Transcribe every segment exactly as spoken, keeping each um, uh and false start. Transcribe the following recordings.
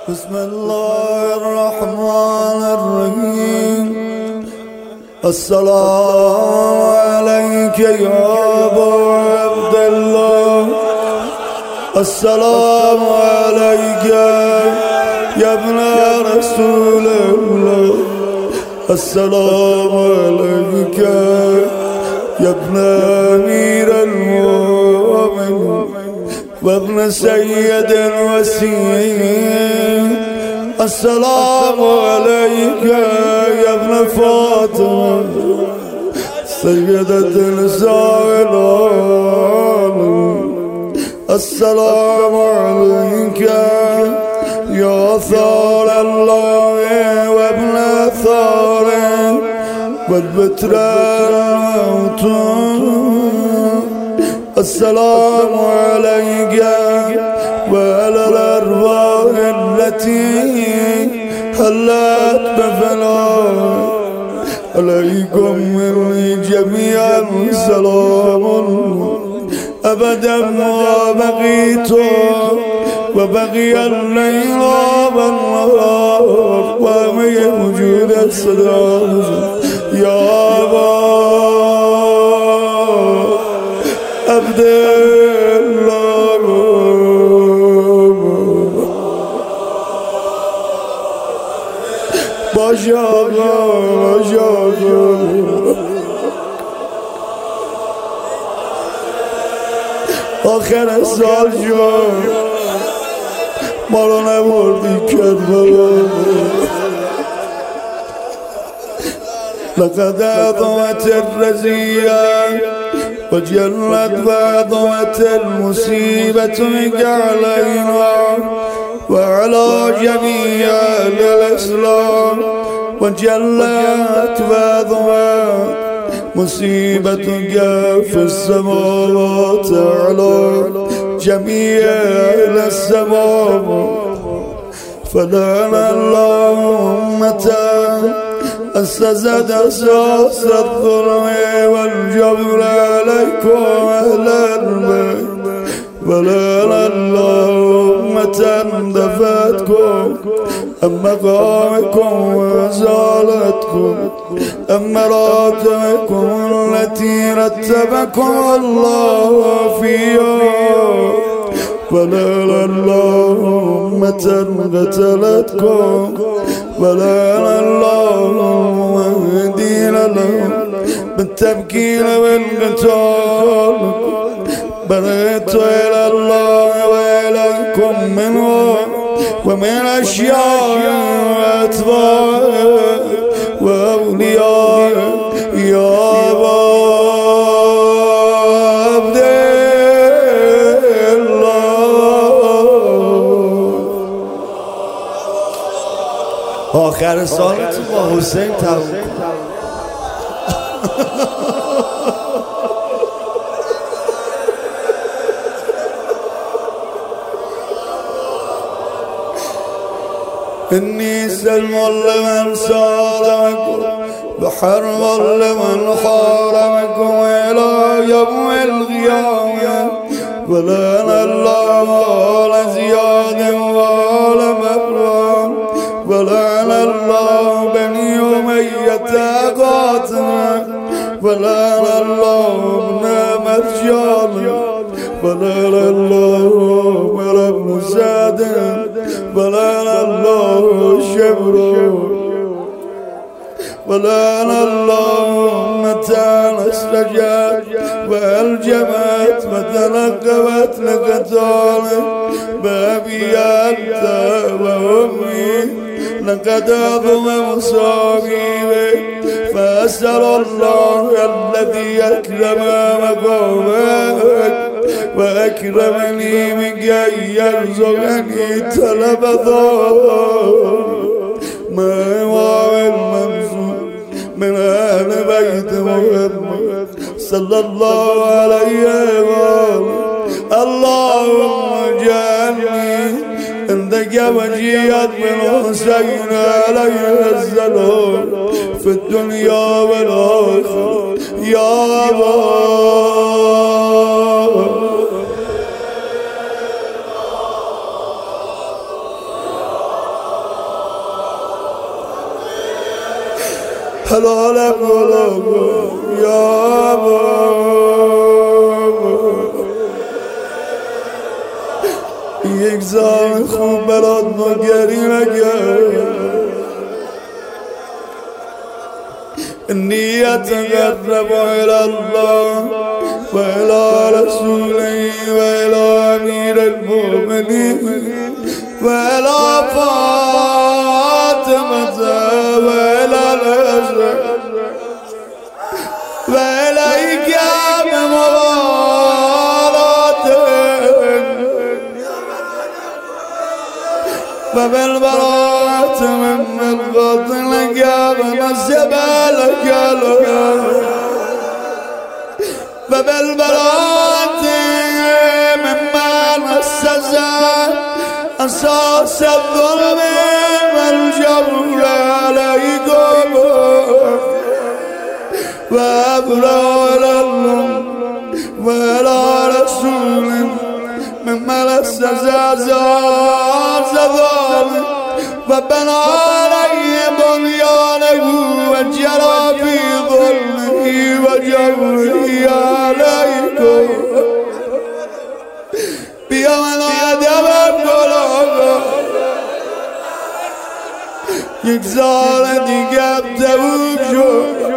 بسم الله الرحمن الرحيم. السلام عليك يا أبا عبد الله، السلام عليك يا ابن رسول الله، السلام عليك يا ابن أمير المؤمنين وابن سيد الوسيم، السلام عليك يا ابن فاطمة سيدة نساء العالمين، السلام عليك يا ثار الله وابن ثاره والبتر الموتون، السلام عليك وعلى الأرواح التي حلت بفناء، عليكم مني جميعا سلام أبدا ما بقيت وبقي الليل والنهار ومن وجود السلام يا أبا عبد الله. باشاقا باشاقا آخر سال شد ما رو نبردی کربلا، لقد عظمت الرزية وجلت وعظمت المصيبة علينا وعلى جميع الإسلام، وجلت وعظمت مصيبتك في السماوات على جميع السماوات، فلعن الله أمته أسست أساس الظلم والجبر عليكم أهل البيت، ولعن الله أمة دفتكم عن مقامكم وأزالتكم عن مراتبكم التي رتبكم الله فيها، ولعن الله أمة قتلتكم، ولعن الله المهدين لهم بالتبكير والقتال، برئت إلى الله وإليكم منه ومن أشياء وأتباع وأولياء يا أبا عبد الله. آخر سال تو با حسین تموم کن. إني سلم لمن سالمكم بحرب لمن حارمكم إلى يوم القيامة، ولعن الله آل زياد وآل مروان، ولعن الله بني أمية قاتما، ولعن الله ابن مرجان، ولعن الله عمر بن سعد، ولعن الله شبرا، ولعن الله أمة أسرجت وألجمت وتنقبت لقتالك بأبي أنت وأمي، لقد عظم مصابي، فأسأل الله الذي أكرم مقامك وأكرمني منك أن يرزقني طلب ما هو المنصور من أهل بيت محمد صلى الله عليه وسلم. اللهم اجعلني عندك وجيهة من حسين عليه السلام في الدنيا والآخرة يا أبا حلالم گلم یا یک زن خوب برات نگری نگرد نیت قرب الله و الى رسوله و الى امیر المؤمنین و الى فاطمه و الى الحسن و الیک و بالبراءة من قتلك ونسب لك و بالبراءة ممن أسس أساس الظلم والجور عليكم وأبرأ وإلى رسول ممن أسس أساس الظلم وبنى عليه بنيانه وجرى في ظلمه وجوره عليكم بیا من ادبم گلم یک سال دیگه تبوک شد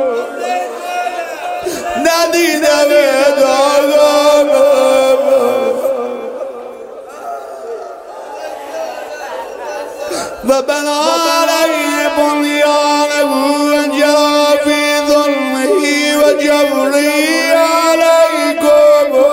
ندیدم اداغم و بنا علیه بنیانه وجرى في ظلمه وجوره علیکم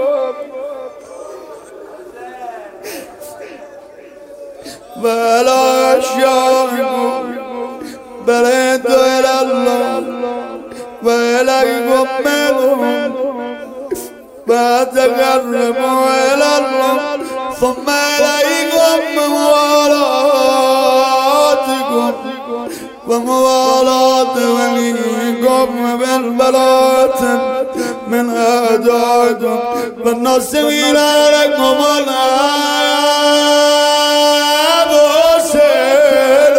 ولا اشیاءکم بلد الى الله و الیکم منهم و تقربوا الى الله ثم الیکم موالاتكم وموالات وليكم بالبلاة من أعدائكم والناصرين لكم الأب حسين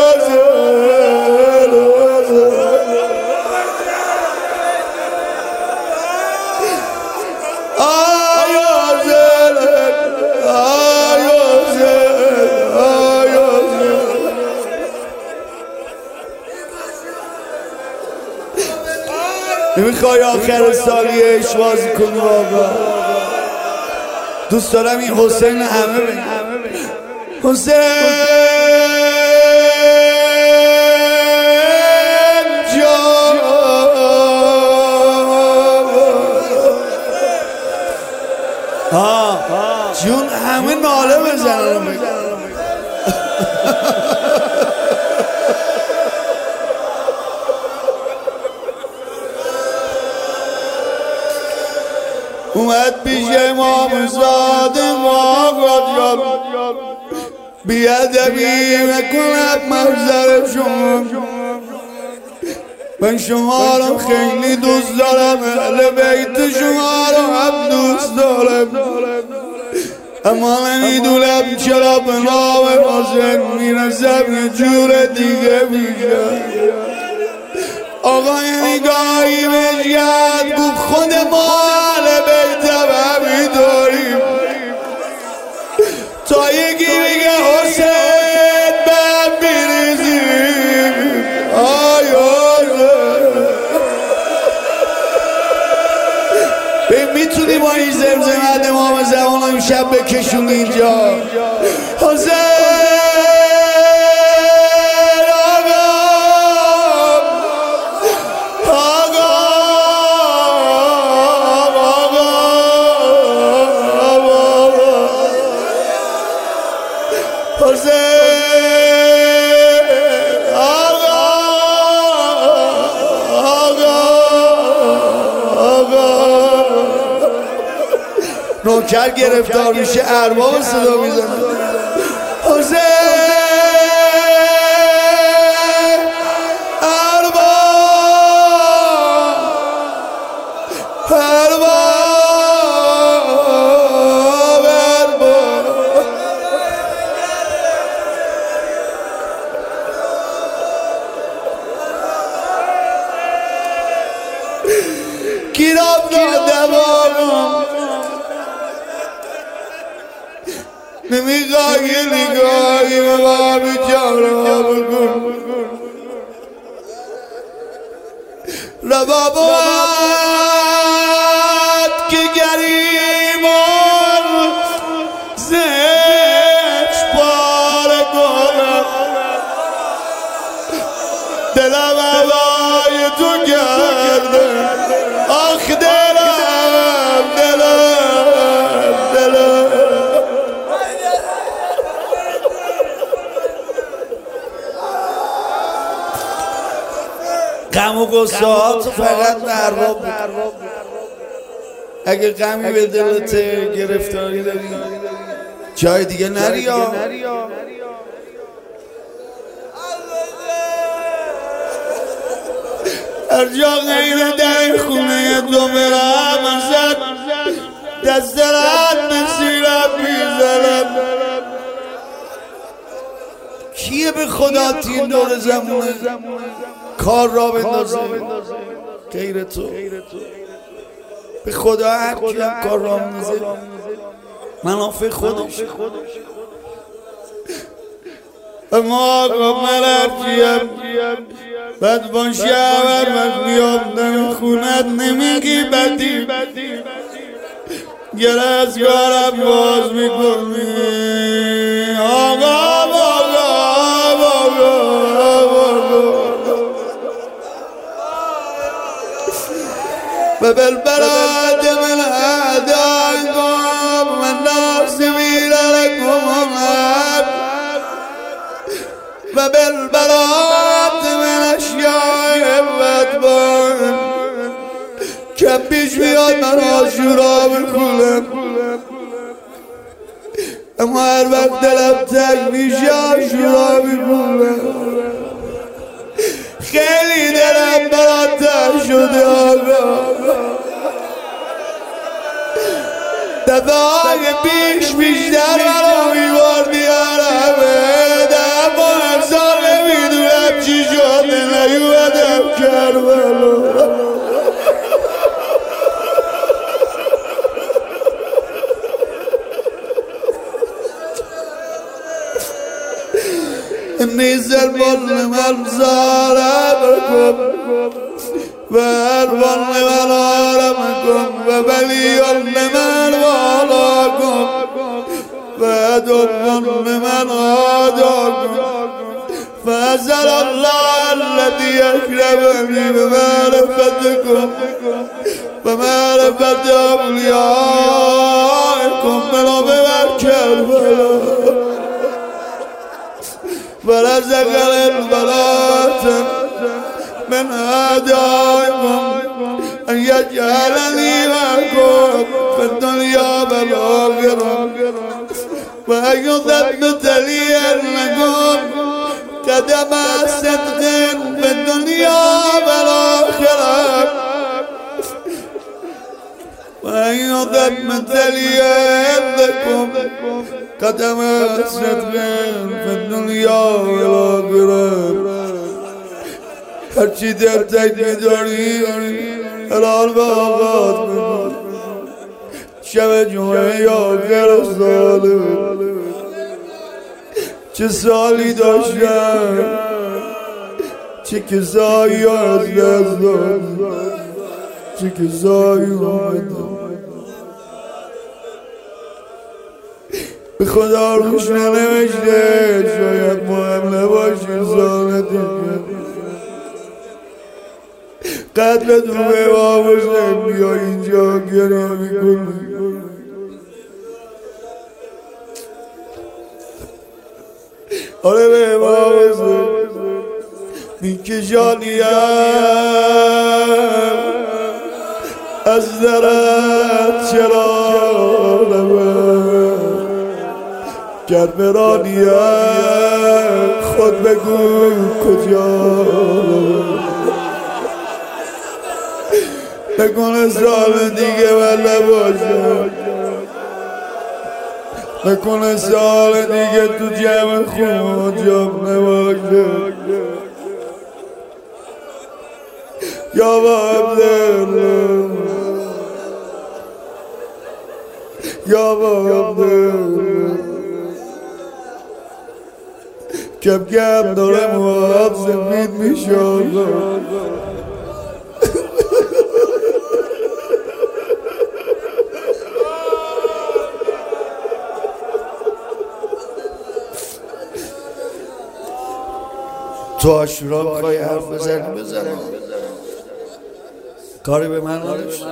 نمیخوای آخر سالی عشق بازی کنی بابا دوست دارم این حسین همه بگم حسین جان ها جون همه ناله بزنن اومد پیش امام صادق آقا بیادبی نکنم محضر شما من شما رو خیلی دوست دارم اهل بیت شما رو هم دوست دارم اما نمیدونم چرا به نام حسین میرسم یه جور دیگه میشم آقا نگاهی بشید گفت خود ما اهل بیتم همی داریم تا یکی بگه حسین بهم بیریزیم آی حسین ببین میتونی با این زمزمت امام زمان امشب بکشون اینجا حسین نوکر گرفتار میشه ارباب صدا میزنه حسین ارباب ارباب ارباب نمیخوای نگاهی به ما بیچاره بکن ربابات که گریمان زش پاره کنم دلم هوای تو کرده آخ دلم دلم دلم غم و غصه ها تو فقط مرباب بود اگه غمی به دلت گرفتاری داری جای دیگه نری ها هر جا غیر در خونه تو برم ازد دست دلت مسیرم میزنم کیه به خدا تین دور زمونه کار را بندازه غیر تو به خدا هر کیم کار را بندازه منافع خودش اما آقا من هر کیم بد باشه اول من بیابدن خونت نمیگی بدی گر از کارم باز میکنی آقا آقا آقا و بالبلاد من أعدائكم والناصبين لكم و بالبلاد من اشیاء بدبان که پیش بیاد من آشورا بکنم اما هر وقت دلم تنگ میشه آشورا بکنم خیلی دلم برات تنگ شده آقا دفعه پیش بیشتر منو میبردی عربه در با هر سال نمیدونم چی شده نیومدم کربلا نیزل بال من زارم و اربان من آرم کن و بلیان من والا کن و دبان من آدا کن فازل الله الذي اکرمنی به معرفتکم و معرفت اولیائکم منو ببر کربلا ورزق البلاة من أعدائكم أن يجعلني معكم في الدنيا والآخرة وأن يثبت لي أنكم قدم صدق في الدنيا والآخرة وأن يثبت لي أنكم قدم صدق في الدنيا والآخرة هرچی در تک داری حلال به آغاز بکن شب جمعه آخر ساله چه سالی داشتم چه کسایی از دست دادم چه کسایی آمدم به خدا روش ننوشته شاید مهم نباشی سال دیگه قتل تو به باباشه بیا اینجا گریه میکنی آره به باباشه میکشانیم از درت چرا نمه کربرانیم خود بگو کجا نکنه سال دیگه من نباشم نکنه سال دیگه تو جمع خونجام نباشم یا با عبدالله یا با عبدالله کم کم داره موهام سفید میشه تو عاشورا میخوای حرف بزنی بزنی کاری به من نداشت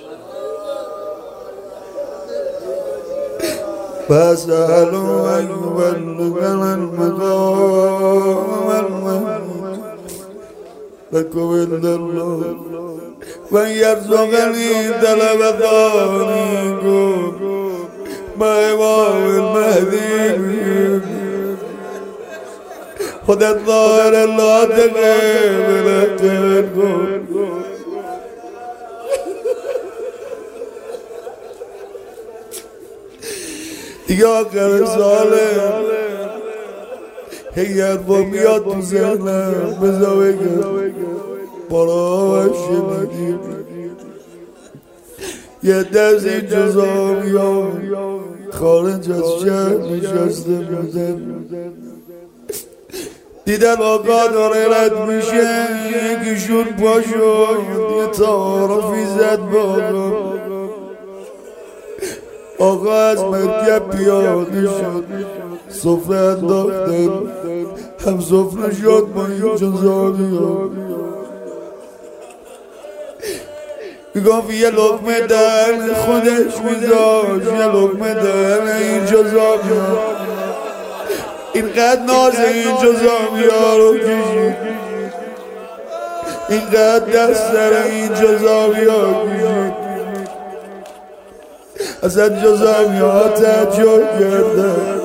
فاسألوا أن يبلغنا المقام المحمود لكم عند الله وأن يرزقني طلب ثانيكم مع إمام المهدي خد الظاهر لا تغيب لا تغيب دیگه آخر ساله هی حرفا میاد تو ذهنم بذار بگم بالا شنیدیم یه دست این جزامی ها خارج از شهر نشسته بودن دیدن آقا داره رد میشه یکیشون پاشو یه تعارفی زد با آقا آقا از مرکب پیاده شد سفره انداختن هم سفره شد با این جزامی ها میگفت یه لقمه دهن خودش میذاش یه لقمه دهن این جزامی ها اینقدر ناز این جزامی ها رو کشید اینقدر دست سر این جزامی ها کشید اصلا جزامی ها تعجب کردن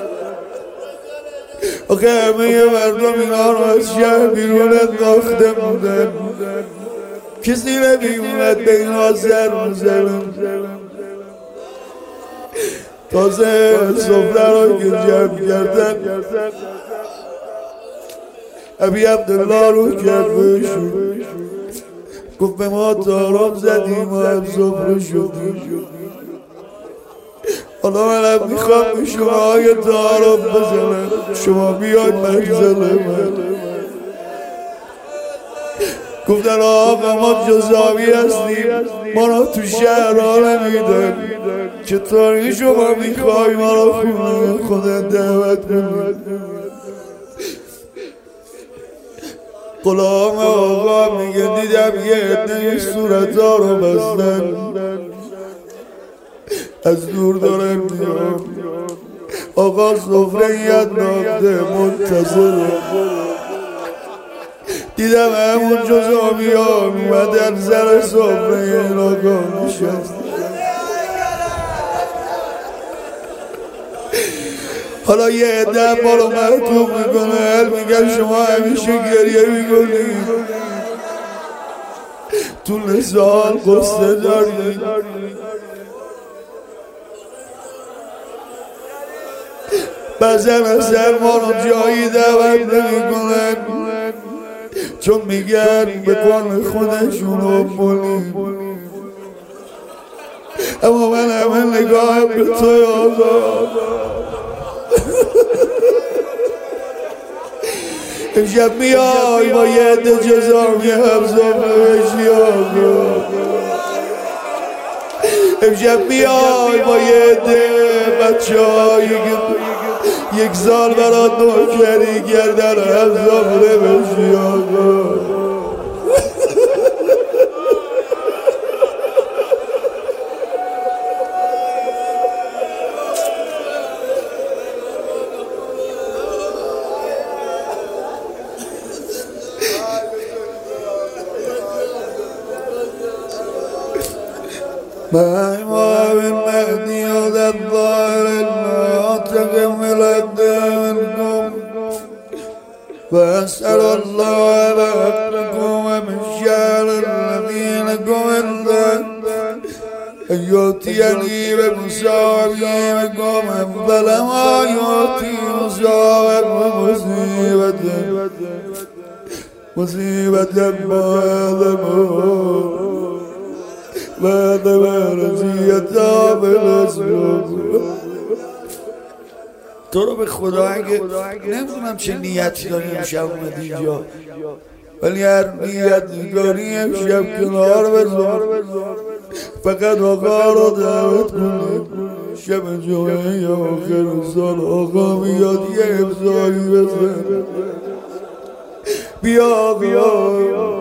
آخه همه مردم اینا رو از شهر بیرون انداخته بودن کسی نمیومد به اینا سر میزنن تازه سفره رو که جمع کردن ابی عبدالله رو کرد بشون گفت به ما تعارف زدیم و هم سفره شدیم حالا منم میخوام به شما یه تعارف بزنم شما بیاید منزل من گفتن آقا ما جزامی هستیم ما را تو شهر ها نمیدن چطوری شما میخوای ما را خونه خودت دعوت کنید غلام آقا میگه دیدم یه عده صورت ها رو بستن از دور دارم میام آقا سفره ید ناخته منتظره دیدم همون جزامی ها میمدن سر سفره این آقا نشست حالا یه عده ما رو محکوم میکنه میگن شما همیشه گریه میکنید طول سال قصه دارید بعضن اصلا ما رو جایی دعوت نمیکنن چون میگن به قول خودشون رو بولیم اما من همه نگاهم به توی آقا امشب میای با یه عده جزامی حفظا بشی آقا امشب میای با یه عده بچه هایی یک سال برات نوکری کردن حفظا بشی آقا ما إمام المهدي هذا الظاهر الناطق منكم وأسأل الله لكم ومن شعر الذين قمنا أن يؤتيني بمصابيكم أفضل ما يؤتي مصاب مصيبة مصيبة بعد بعد ما رزيت بالأسلوب تو رو به خدا اگه نمیدونم چه نیتی داری امشب اومدی اینجا، ولی هر نیت داری امشب کنار بذار، فقط آقا رو دعوت کنه شب جمعه آخر سال آقا میاد یه امضایی بزن. بیا آقا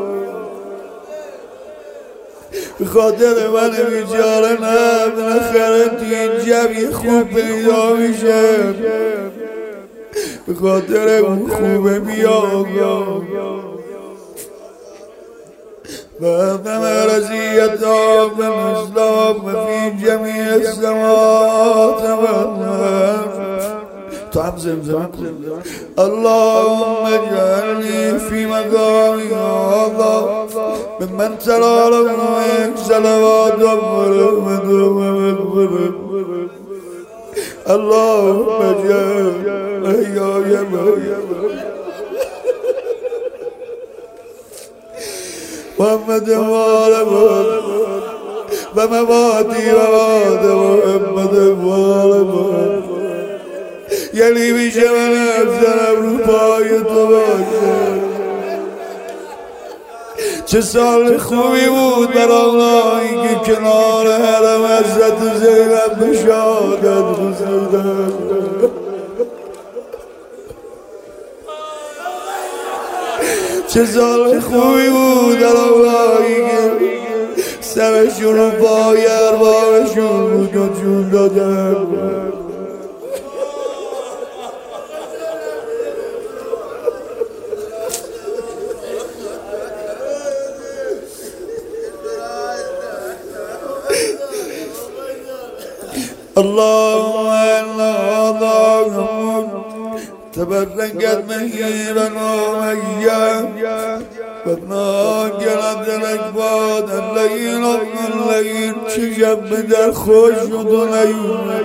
به خاطر من بیچاره نه بالاخره تو این جمعی خوب پیدا میشه، به خاطر اون خوبه بیا آقا. فاطم رزية من اسلام في جميع السماوات والارض. تعب زمزم. اللهم اجعلني في مقامي هذا ممن ترى لك صلوات ورحمة ومغفرة. اللهم اجعل يا محمد وآل محمد ومماتي ومات محمد وآل محمد. یعنی میشه من افزرم رو پای تو باشه. چه سال خوبی بود برای که کنار حرم حضرت زینب به شهادت رسیدم. چه سال خوبی بود برای که سرشون رو پای اربابشون بود جون دادم. اللهم اللهم تبركت مهيبا وميا فناجلت الاكباد الليل الليل شجب در خوش دنيا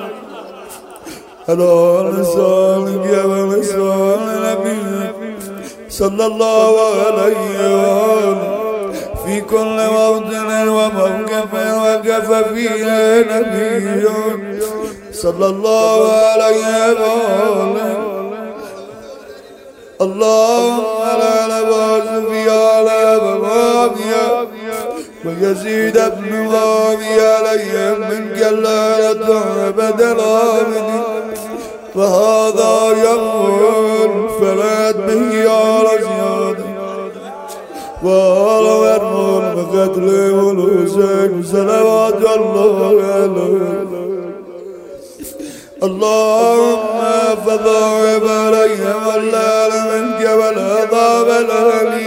على لسانك يا لسان نبي صلى الله عليه وآله في كل موطن وموقف وقف فيه نبي صلى الله عليه وآله. اللهم لا نباس في على معاوية ويزيد بن معاوية عليهم من جلالة أبد الآبدين. وهذا يوم فلات به على زيادة وعلى مرمون بقتل والحسين صلوات الله عليه. اللهم فضاعف عليهم الليل من جبل عذاب الأليم.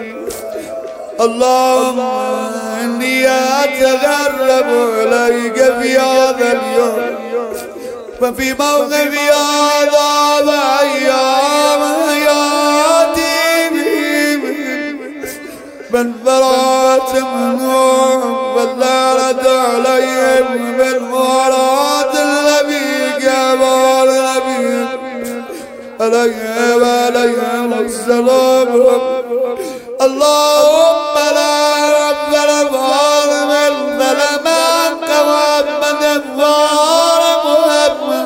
اللهم إني أتغرب إليك في هذا اليوم وفي موقف هذا وأيام حياتي من براءة منهم واللعنة عليهم بالمراد النبي قبل النبي عليه وعليهم السلام. اللهم لا رب الظالم الظلمان محمد الظالم محمد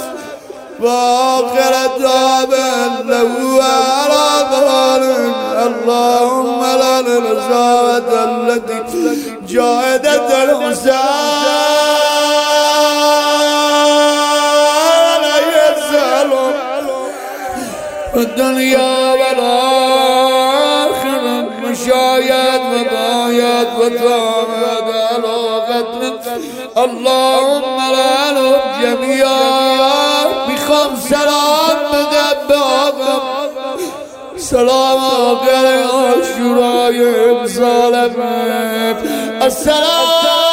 وآخر دعوانا له على ظالم. اللهم لا للزاوة التي جاهدت الحسين عليه السلام الدنيا والآخرة مشايد وضايد وطامد على قتل. اللهم لا لهم جميعا بخمس سلام مدباغم سلام آقر عاشورای امسال من. السلام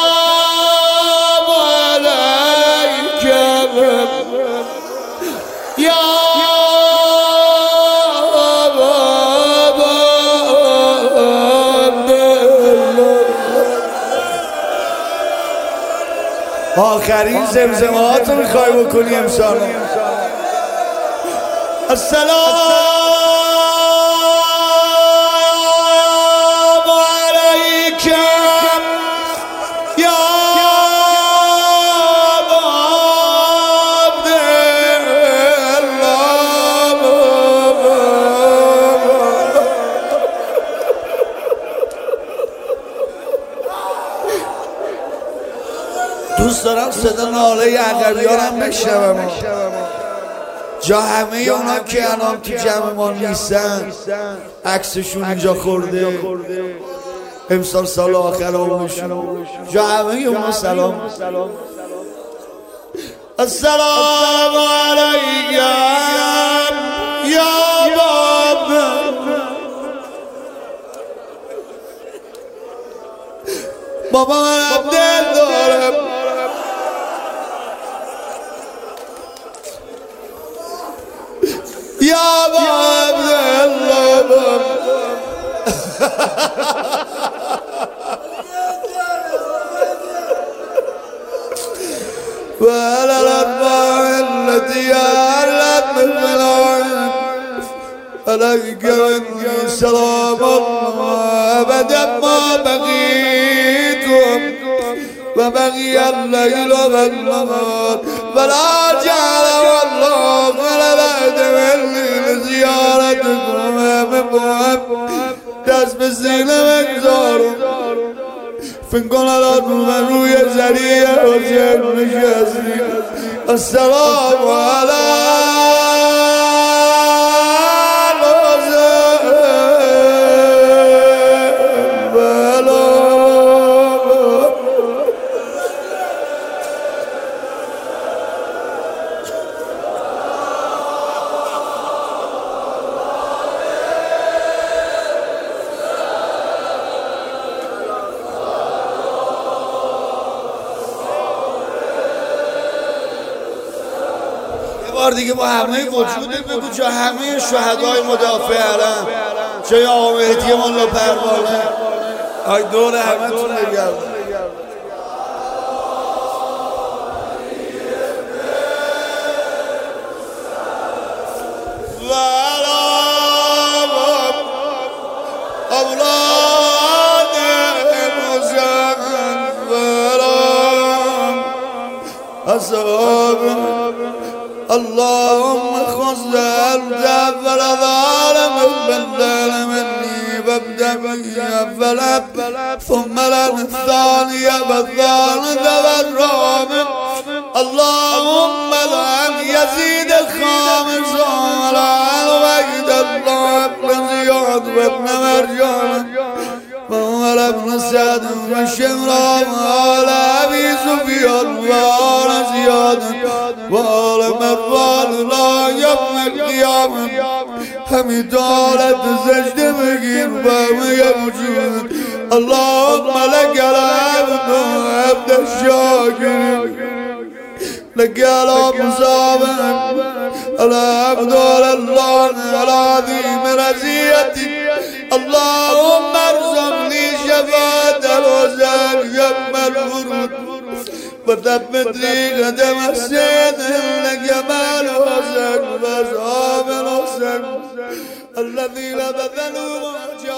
علیکم یا آخرین زمزمات رو میخوای بکنی امسال. السلام دوست دارم صدا ناله عقبیانم بشنوم جا همه اونا که الان تو جمع ما نیستن عکسشون اینجا خورده امسال سال آخر عمرشون جا همه اونا سلام السلام علیکم یا بابا بابا من دل دارم یا بابا دل دارم وعلى الأربع التي أهلت من العين عليك مني سلام الله أبدا ما بقيتم وبقي الليل والنهار فلا جعل والله ولد مني لزيارتكم أمامكم دست به سینه بگذارم فکر کنم الان روی زریع حسین نشستی السلام علیکم بار دیگه با همه وجودت بگو جا همه شهدای مدافع علم جای آقا مهدی مولا پروانه ای دور همه تون بگردم اللهم خذ أنت فلا ظالم بدل مني فابدأ بي فلا ثم لن الثانية والثالثة والرابع اللهم لعن يزيد الخامس ولعن ويد الله بن زياد وابن مرجان وهو ابن سعد وشمران وآل أبي سفيان وآل زياد وآل مروان لا يوم القيامة همي دولت سجد بگیر بهم يوجود اللهم لك العبد وعبد الشاكر لك الأمصابة العبد لله العظيم رزيتي اللهم ارزقني شفاعة الوزن يوم الورود وثبت لي قدم السيد لجمال الحسن وأصحاب الحسن الذين بذلوا